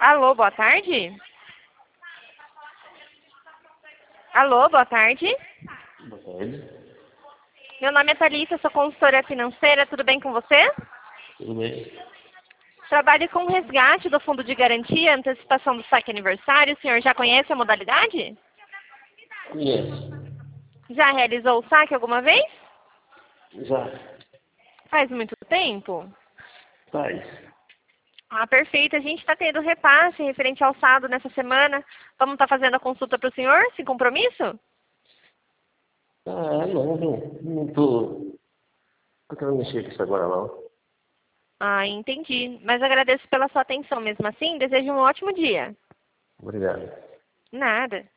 Alô, boa tarde? Alô, boa tarde? Boa tarde. Meu nome é Thalissa, sou consultora financeira, tudo bem com você? Tudo bem? Trabalho com resgate do fundo de garantia, antecipação do saque aniversário. O senhor já conhece a modalidade? Conheço. Já realizou o saque alguma vez? Já. Faz muito tempo? Faz. Ah, perfeito. A gente está tendo repasse referente ao saldo nessa semana. Vamos estar fazendo a consulta para o senhor, sem compromisso? Ah, não tô querendo mexer com isso agora, não. Ah, entendi. Mas agradeço pela sua atenção mesmo assim. Desejo um ótimo dia. Obrigado. Nada.